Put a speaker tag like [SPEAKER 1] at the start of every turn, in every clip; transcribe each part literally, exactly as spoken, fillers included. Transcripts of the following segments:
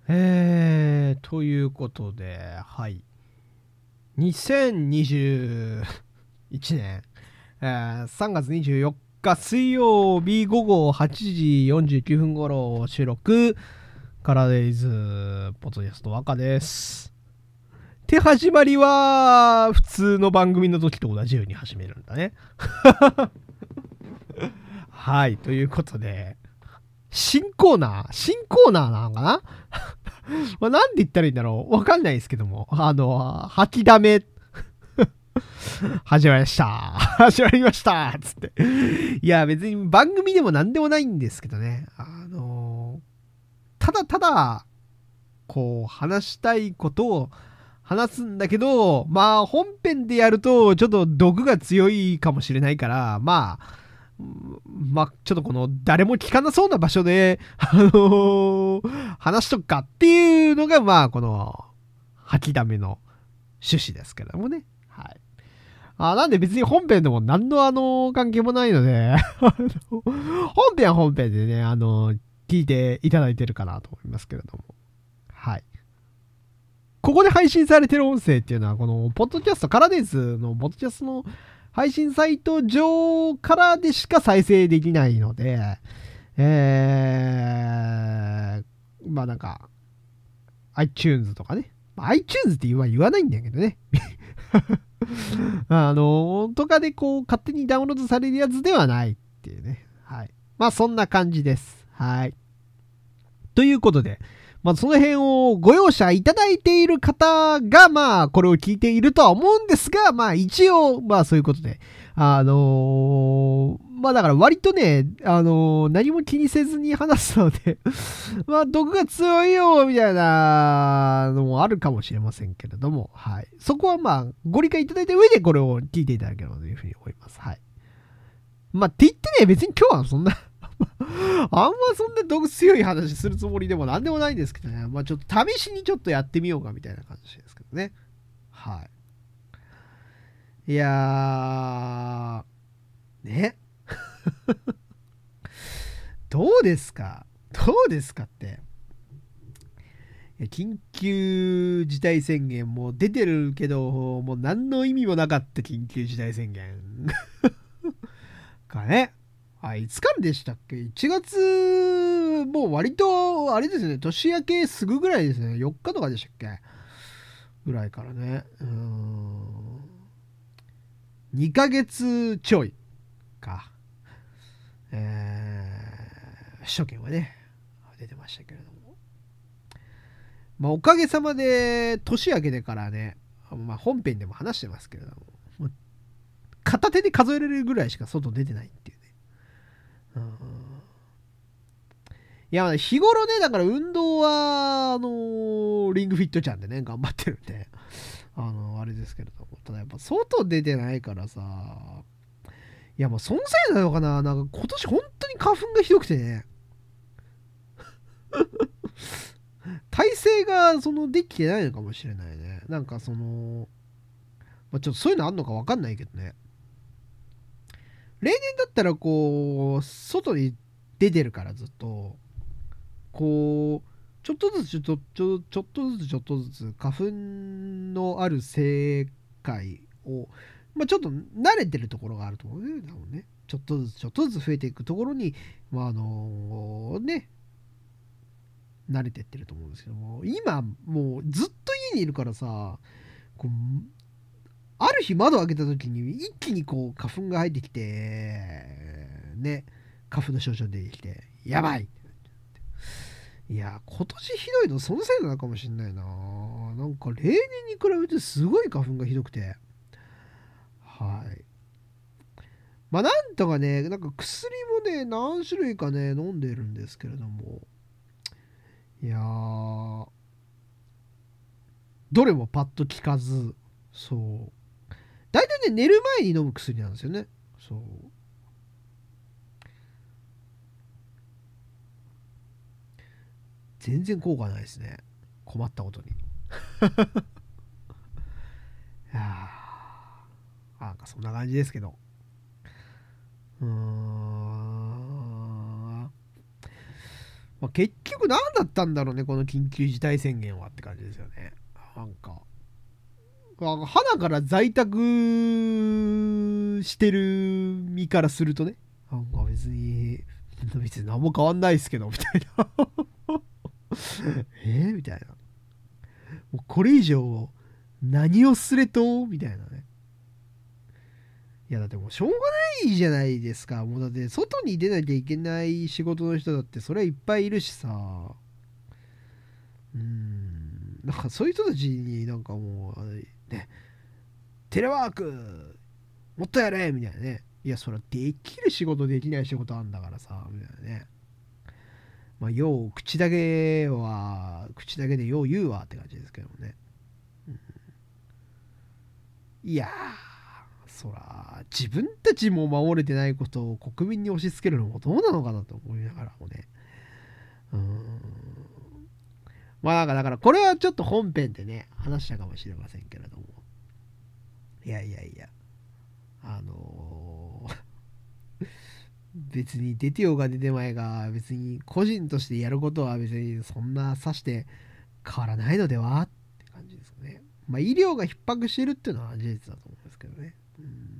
[SPEAKER 1] えー、ということで、はい。にせんにじゅういちねん、えー、さんがつにじゅうよっか水曜日午後はちじよんじゅうきゅうふん頃収録、カラデイズ、ポッドキャスト若です。で、始まりは、普通の番組の時と同じように始めるんだね。はい、ということで、新コーナー新コーナーなのかなまあなんで言ったらいいんだろうわかんないですけども。あの、吐きだめ、始まりました。始まりましたつって。いや、別に番組でも何でもないんですけどね。あの、ただただ、こう、話したいことを話すんだけど、まあ、本編でやると、ちょっと毒が強いかもしれないから、まあ、まあ、ちょっとこの誰も聞かなそうな場所で、あのー話しとくかっていうのが、まあ、この、吐きだめの趣旨ですけどもね。はい。あ、なんで別に本編でも何のあの、関係もないので本編は本編でね、あの、聞いていただいてるかなと思いますけれども。はい。ここで配信されてる音声っていうのは、この、ポッドキャストからですの、ポッドキャストの配信サイト上からでしか再生できないので、えー、まあなんか、iTunes とかね。iTunes って言わ言わないんだけどね。あの、とかでこう、勝手にダウンロードされるやつではないっていうね。はい。まあそんな感じです。はい。ということで、まあ、その辺をご容赦いただいている方が、まあ、これを聞いているとは思うんですが、まあ、一応、まあ、そういうことで、あのー、まあ、だから割とね、あのー、何も気にせずに話すのでまあ、毒が強いよ、みたいなのもあるかもしれませんけれども、はい。そこはまあ、ご理解いただいた上でこれを聞いていただければというふうに思います。はい。まあ、って言ってね、別に今日はそんなあんまそんな毒強い話するつもりでもなんでもないんですけどね。まあちょっと試しにちょっとやってみようかみたいな感じですけどね。はい。いやー、ね。どうですかどうですかって。いや緊急事態宣言も出てるけど、もう何の意味もなかった緊急事態宣言かね。あ、いつからでしたっけ ?いち 月、もう割と、あれですね、年明けすぐぐらいですね。よっかとかでしたっけぐらいからね。うーん。にかげつちょいか。えー、首都圏はね、出てましたけれども。まあ、おかげさまで、年明けてからね、まあ、本編でも話してますけれども、もう片手で数えられるぐらいしか外出てないっていうね。うん、いや、日頃ね、だから運動は、あのーリングフィットちゃんでね、頑張ってるんで、あのーあれですけれども、ただやっぱ外出てないからさ、いやもうそのせいなのかな、なんか今年本当に花粉がひどくてね、体勢がそのできてないのかもしれないね。なんかその、まあ、ちょっとそういうのあんのかわかんないけどね。例年だったらこう、外に出てるからずっと、こう、ちょっとずつちょっと、ちょちょっとずつちょっとずつ花粉のある世界を、まあちょっと慣れてるところがあると思うね。多分ね。ちょっとずつちょっとずつ増えていくところに、まああのね、慣れてってると思うんですけども、今もうずっと家にいるからさ、こうある日窓を開けた時に一気にこう花粉が入ってきて、ね、花粉の症状出てきて、やばいいや、今年ひどいのそのせいなのかもしんないな。なんか例年に比べてすごい花粉がひどくて。はい。まあなんとかね、なんか薬もね、何種類かね、飲んでるんですけれども。いやー、どれもパッと効かず、そう。大体ね、寝る前に飲む薬なんですよね。そう。全然効果ないですね。困ったことに。いやー、なんかそんな感じですけど。うーん。 まあ、結局何だったんだろうね、この緊急事態宣言はって感じですよね。なんか、花から在宅してる身からするとね、なんか別に、別に何も変わんないですけど、みたいな。えー、みたいな。もうこれ以上、何をすれとみたいなね。いやだってもうしょうがないじゃないですか。もうだって外に出なきゃいけない仕事の人だってそれはいっぱいいるしさ。うーん。なんかそういう人たちになんかもう、ね、テレワークもっとやれみたいなね。いや、それはできる仕事できない仕事あんだからさ、みたいなね。まあ、よう、口だけは、口だけでよう言うわって感じですけどもね。うん、いやー、そら、自分たちも守れてないことを国民に押し付けるのもどうなのかなと思いながらもね。うーん。まあなんかだからこれはちょっと本編でね、話したかもしれませんけれども。いやいやいや、あのー別に出てようが出てまいが、別に個人としてやることは別にそんなさして変わらないのではって感じですね。まあ医療が逼迫してるっていうのは事実だと思うんですけどね。うん、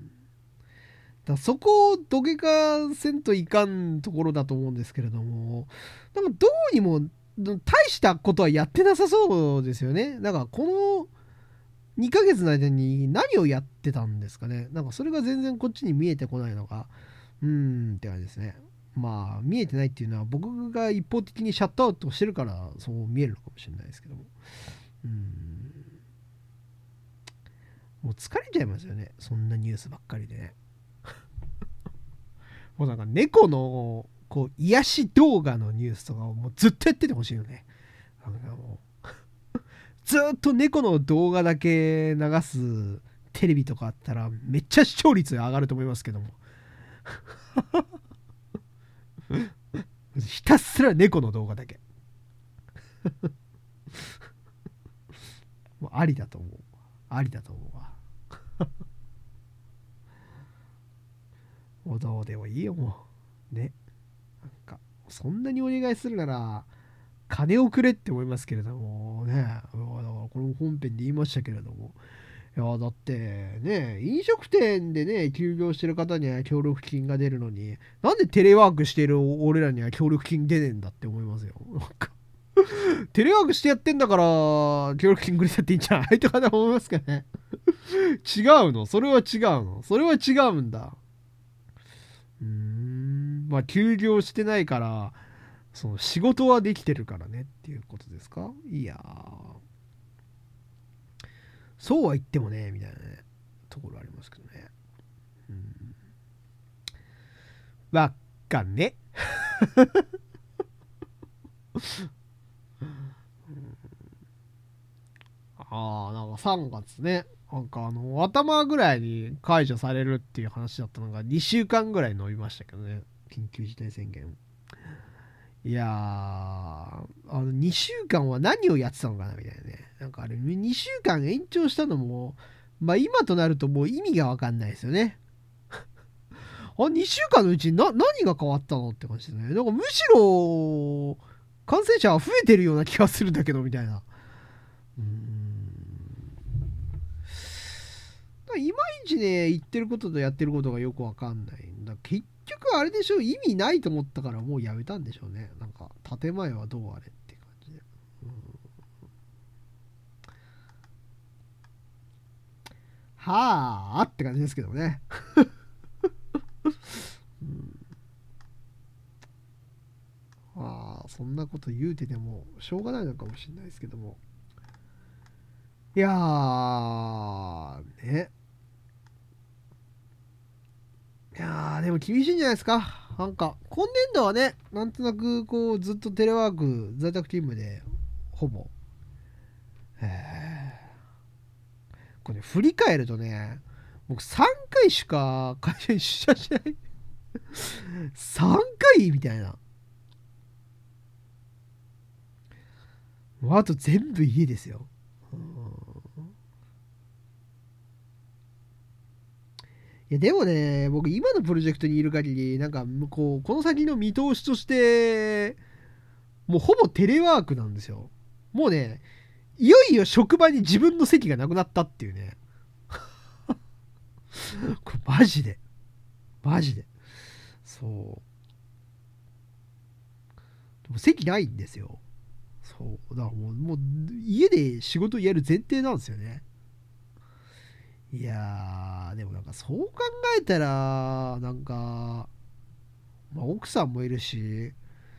[SPEAKER 1] だそこをどけかせんといかんところだと思うんですけれども、なんかどうにも大したことはやってなさそうですよね。だからこのにかげつの間に何をやってたんですかね。なんかそれが全然こっちに見えてこないのが、うーんって感じですね。まあ見えてないっていうのは僕が一方的にシャットアウトしてるからそう見えるのかもしれないですけども。うーん。もう疲れちゃいますよね。そんなニュースばっかりでね。もうなんか猫のこう癒し動画のニュースとかをもうずっとやっててほしいよね。なんかもうずっと猫の動画だけ流すテレビとかあったらめっちゃ視聴率上がると思いますけども。ひたすら猫の動画だけ。もうありだと思う。ありだと思うわ。もうどうでもいいよ、もう。ね。なんか、そんなにお願いするなら、金をくれって思いますけれどもね。だからこの本編で言いましたけれども。いや、だってね、飲食店でね、休業してる方には協力金が出るのに、なんでテレワークしてる俺らには協力金出ねえんだって思いますよ。なんかテレワークしてやってんだから、協力金くれたっていいんじゃないとか思いますかね。違うのそれは違うのそれは違うんだ。うーん。まあ、休業してないから、その仕事はできてるからねっていうことですか。いやー。そうは言ってもね、みたいなね、ところありますけどね。うん。わっかんね。ああ、なんかさんがつね、なんかあの、頭ぐらいに解除されるっていう話だったのがにしゅうかんぐらい伸びましたけどね。緊急事態宣言。いやー、あの、にしゅうかんは何をやってたのかなみたいなね。なんかあれ、にしゅうかん延長したのも、まあ今となるともう意味がわかんないですよね。あ、にしゅうかんのうちにな何が変わったのって感じですね。なんかむしろ、感染者は増えてるような気がするんだけど、みたいな。うーん。いまいちね、言ってることとやってることがよくわかんない。だ結局あれでしょ、意味ないと思ったからもうやめたんでしょうね。なんか、建前はどうあれって感じで。うん、はあって感じですけどね。うん、まあ、そんなこと言うててもしょうがないのかもしれないですけども。いやー、ね。いやー、でも厳しいんじゃないですか。なんか、今年度はね、なんとなく、こう、ずっとテレワーク、在宅勤務で、ほぼ。へこれ、振り返るとね、僕さんかいしか会社に出社しない。さんかいみたいな。あと全部家ですよ。いやでもね、僕今のプロジェクトにいる限り、なんかこう、この先の見通しとして、 もうほぼテレワークなんですよ。もうね、いよいよ職場に自分の席がなくなったっていうね。これマジで。マジで。そう。でも席ないんですよ。そう。だからもう、もう家で仕事やる前提なんですよね。いやー、でもなんかそう考えたら、なんか、まあ、奥さんもいるし、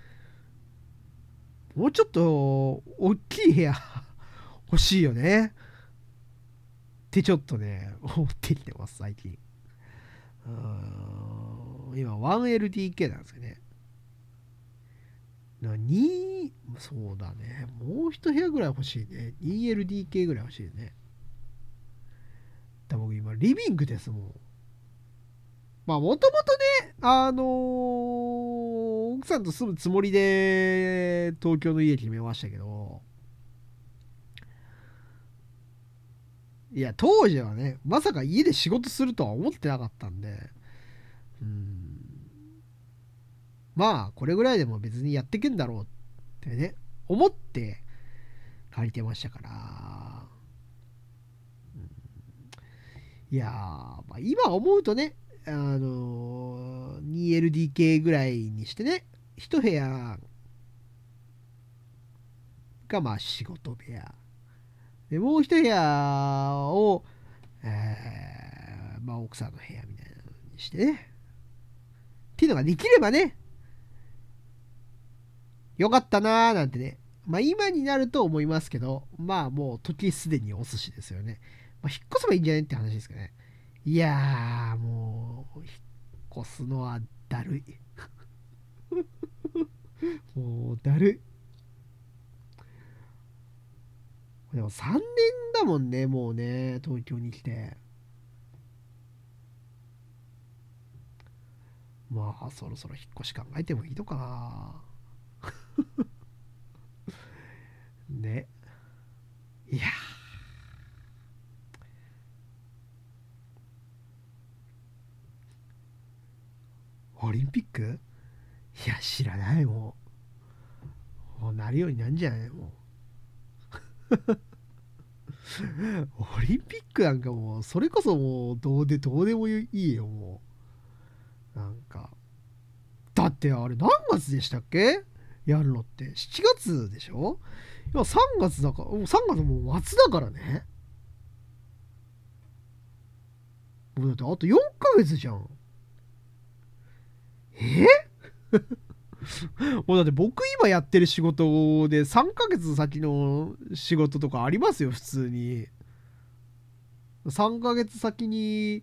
[SPEAKER 1] もうちょっと大きい部屋欲しいよねってちょっとね、思ってきてます、最近。うーん今 ワンエルディーケー なんですよね。に、そうだね。もう一部屋ぐらい欲しいね。にエルディーケー ぐらい欲しいね。だ僕今リビングですもん。まあもともとね、あのー奥さんと住むつもりで東京の家決めましたけど、いや当時はね、まさか家で仕事するとは思ってなかったんで、うーんまあこれぐらいでも別にやってけんだろうってね、思って借りてましたから、いやー、まあ、今思うとね、あのー、にエルディーケー ぐらいにしてね、一部屋がまあ仕事部屋。で、もう一部屋を、えー、まあ奥さんの部屋みたいなのにしてね。っていうのができればね、よかったなーなんてね。まあ今になると思いますけど、まあもう時すでにお寿司ですよね。まあ引っ越せばいいんじゃないって話ですかね。いやー、もう、引っ越すのはだるい。もうだるい。でもさんねんだもんね、もうね、東京に来て。まあ、そろそろ引っ越し考えてもいいのかな。ね。いや、オリンピックいや、知らない、もう。もうなるようになんじゃないもう。オリンピックなんかもう、それこそもう、どうで、どうでもいいよ、もう。なんか。だってあれ何月でしたっけやるのって。しちがつでしょ今さんがつだから、もうさんがつもう末だからね。もうだってあとよんかげつじゃん。えもうだって僕今やってる仕事でさんかげつ先の仕事とかありますよ、普通に。さんかげつ先に、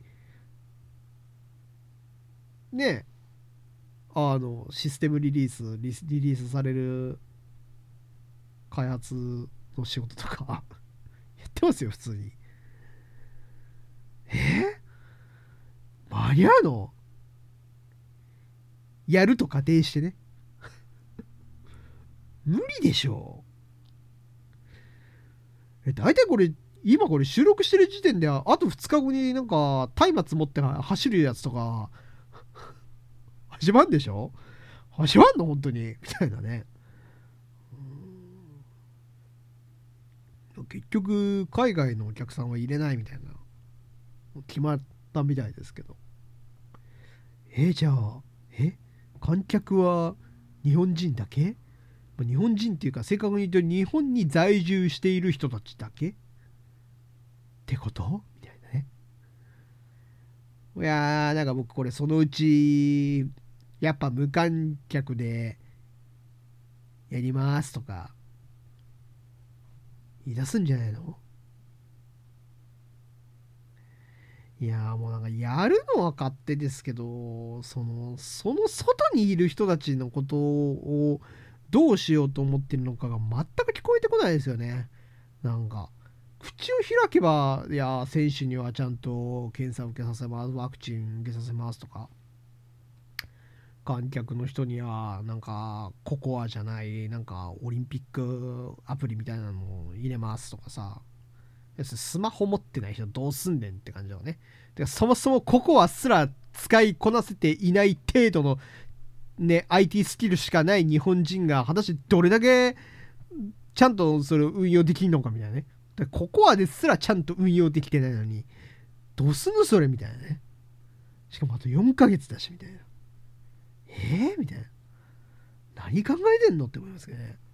[SPEAKER 1] ね、あの、システムリリース、リリリースされる開発の仕事とかやってますよ、普通に。え間に合うのやると仮定してね。無理でしょ。え、大体これ、今これ収録してる時点では、あとふつかごになんか、松明持って走るやつとか、始まんでしょ始まんの本当にみたいなね。結局、海外のお客さんは入れないみたいな。決まったみたいですけど。えじゃあ、え観客は日本人だけ日本人っていうか、正確に言うと日本に在住している人たちだけってことみたいなね。いやー、なんか僕これそのうち、やっぱ無観客でやりますとか言い出すんじゃないの。いやーもうなんかやるのは勝手ですけど、その、その外にいる人たちのことをどうしようと思ってるのかが全く聞こえてこないですよね。なんか、口を開けば、いや、選手にはちゃんと検査を受けさせます、ワクチン受けさせますとか、観客の人には、なんか、ココアじゃない、なんか、オリンピックアプリみたいなのを入れますとかさ、スマホ持ってない人どうすんねんって感じだよね。でそもそもココアすら使いこなせていない程度のね アイティー スキルしかない日本人が果たしてどれだけちゃんとそれを運用できるのかみたいなね。でココアですらちゃんと運用できてないのにどうすんのそれみたいなね。しかもあとよんかげつだしみたいな。えー、みたいな。何考えてんのって思いますけどね。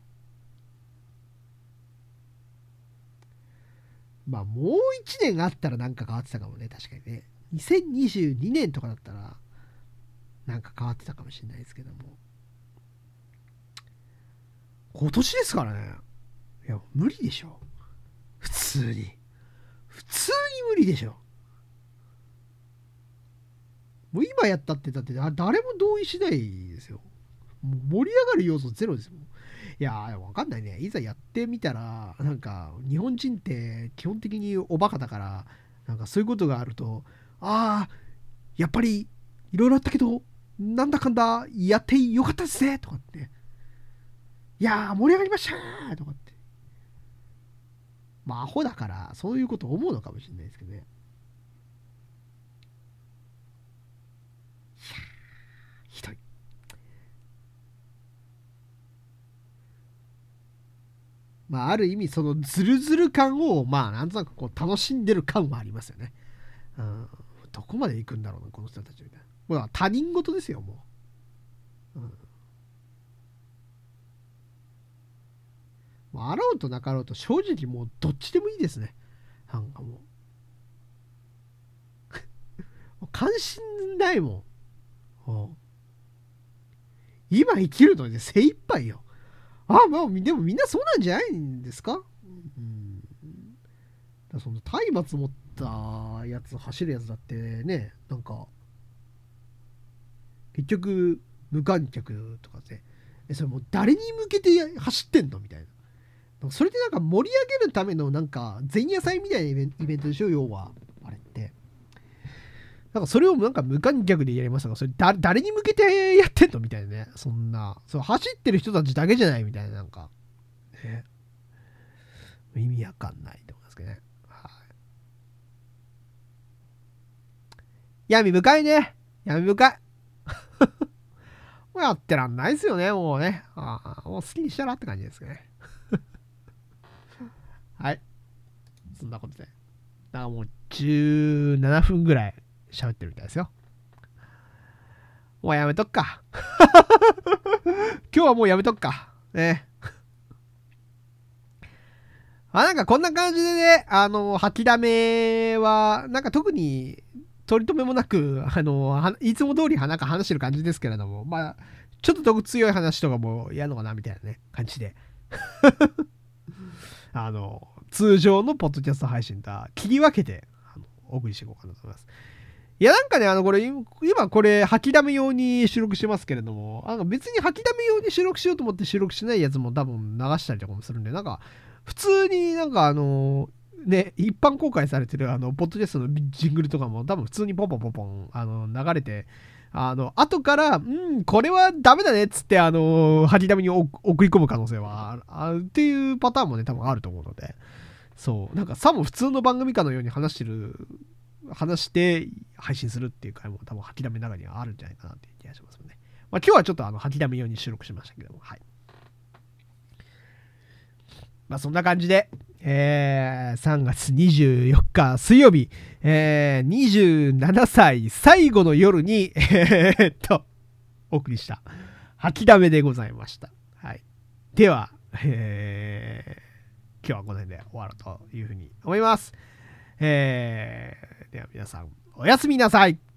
[SPEAKER 1] まあもういちねんあったらなんか変わってたかもね。確かにね。にせんにじゅうにねんとかだったらなんか変わってたかもしれないですけども。今年ですからね。いや無理でしょ。普通に。普通に無理でしょ。もう今やったってだって誰も同意しないですよ。もう盛り上がる要素ゼロですもん。いやーわかんないね。いざやってみたらなんか日本人って基本的におバカだからなんかそういうことがあるとああやっぱりいろいろあったけどなんだかんだやってよかったですねとかっていやー盛り上がりましたとかってまあアホだからそういうこと思うのかもしれないですけどね。ひどい。まあある意味そのズルズル感をまあなんとなくこう楽しんでる感はありますよね。うん、どこまで行くんだろうなこの人たちみたいな。もう他人事ですよもう。うん、もうあろうとなかろうと正直もうどっちでもいいですね。なんかもう関心ないもん。うん、今生きるので精一杯よ。あまあでもみんなそうなんじゃないんですか。うん、だその松明持ったやつ走るやつだってねなんか結局無観客とかでえそれもう誰に向けて走ってんのみたいな。それでなんか盛り上げるためのなんか前夜祭みたいなイベンイベントでしょ要はあれってなんかそれをなんか無観客でやりましたがそれだ誰に向けてやってんのみたいなね。そんなそう走ってる人たちだけじゃないみたいななんか、ね、意味わかんないと思いますけどね。はい、闇深いね。闇深い。もうやってらんないですよね、もうね。ああ、もう好きにしたらって感じですね。はい。そんなことで。だからもうじゅうななふんぐらい喋ってるみたいですよ。もうやめとくか。今日はもうやめとくか。ね。あ、なんかこんな感じでね、あの、吐きだめは、なんか特に取り留めもなく、あの、いつも通りなんか話してる感じですけれども、まあ、ちょっと毒強い話とかもやるのかなみたいなね、感じで。あの、通常のポッドキャスト配信とは切り分けて、あのお送りしていこうかなと思います。いや、なんかね、あの、これ、今これ、吐きだめ用に収録してますけれども、あの別に吐きだめ用に収録しようと思って収録しないやつも多分流したりとかもするんで、なんか、普通になんかあの、ね、一般公開されてるあの、ポッドキャストのジングルとかも多分普通にポンポンポンポン、あの、流れて、あの、後から、うん、これはダメだねっつって、あの、吐きだめに送り込む可能性はあるっていうパターンもね、多分あると思うので、そう、なんかさも普通の番組かのように話してる、話して配信するっていう回も多分吐きだめの中にはあるんじゃないかなっていう気がしますね。まあ今日はちょっとあの吐きだめ用に収録しましたけども、はい。まあそんな感じで、えー、さんがつにじゅうよっか水曜日、えー、にじゅうななさい最後の夜に、えー、っと、お送りした吐きだめでございました。はい。では、えー、今日はこの辺で終わろうというふうに思います。えー、では皆さん、おやすみなさい。